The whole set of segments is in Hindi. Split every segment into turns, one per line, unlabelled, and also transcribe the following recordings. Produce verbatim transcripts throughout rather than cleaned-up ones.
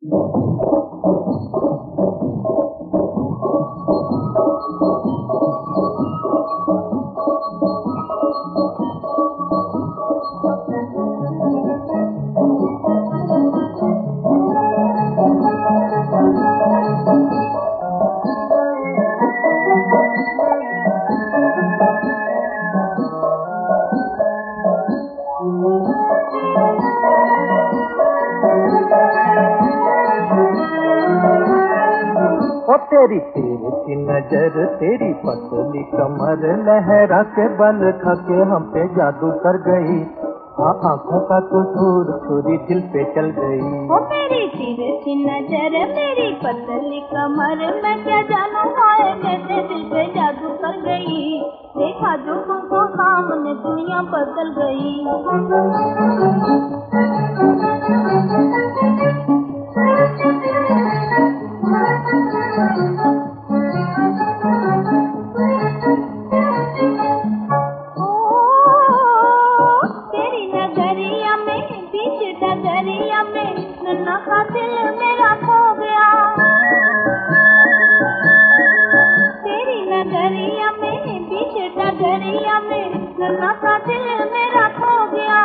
ओ तेरी तेरी नजर, तेरी पतली कमर, लहरा के बल खा के हम पे जादू कर गई। आँखों का कसूर छुरी दिल पे चल गई।
ओ मेरी तेरी नजर, मेरी पतली कमर, मैं क्या जानू हाय कैसे दिल पे जादू कर गई। देखा जो तुमको सामने दुनिया बदल गई। डगरिया में नन्हा सा दिल मेरा खो गया। तेरी नगरिया में बीच डगरिया में नन्हा सा दिल मेरा खो गया।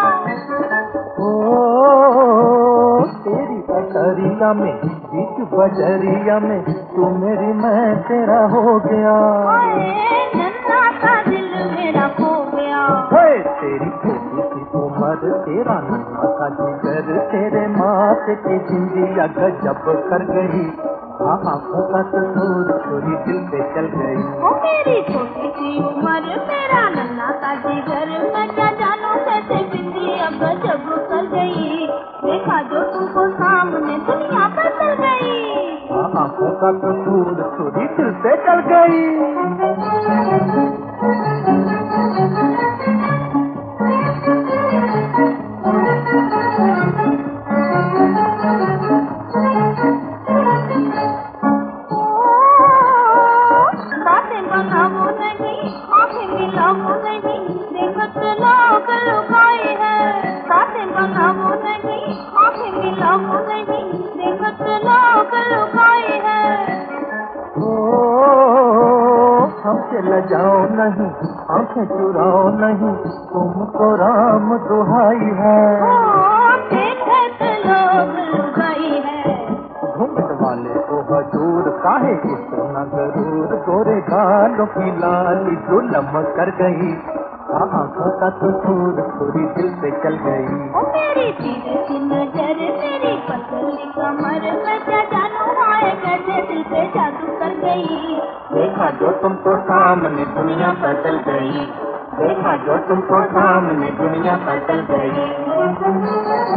ओ तेरी बजरिया में, बीच बजरिया में, तू मेरी मैं तेरा हो गया।
नन्हा सा दिल मेरा खो गया।
तेरी छोटी सी उम्र, तेरा नन्हा सा जिगर, तेरे माथे की जिंदगी गजब कर गई। आँखों का कसूर छुरी दिल पे चल गई।
ओ मेरी छोटी सी उम्र, मेरा नन्हा सा जिगर, मैं क्या जानू कैसे जिंदगी अब गजब कर गई। देखा जो तुमको सामने दुनिया बदल गई।
आँखों का कसूर छुरी दिल पे चल गई।
बनाओ नहीं, आँखें मिलाओ नहीं, देखत लोग लुकाए हैं। बातें बनाओ नहीं, आँखें मिलाओ नहीं, देखत लोग लुकाए हैं।
ओ हमसे लजाओ नहीं, आँखें चुराओ नहीं, तुमको राम दुहाई है।
देखत लोग लुकाई है।
घूंघट वाले को हजूर काहे इतना गरूर, गोरे गालों की लाली जुलम कर गई। आँखों का कसूर छुरी दिल पे चल गई।
ओ मेरी तेरी नजर, मेरी पतली कमर, मैं क्या जानू हाय कैसे दिल पे जादू कर गई।
देखा जो तुमको सामने दुनिया बदल गई। देखा जो तुमको सामने दुनिया बदल गई।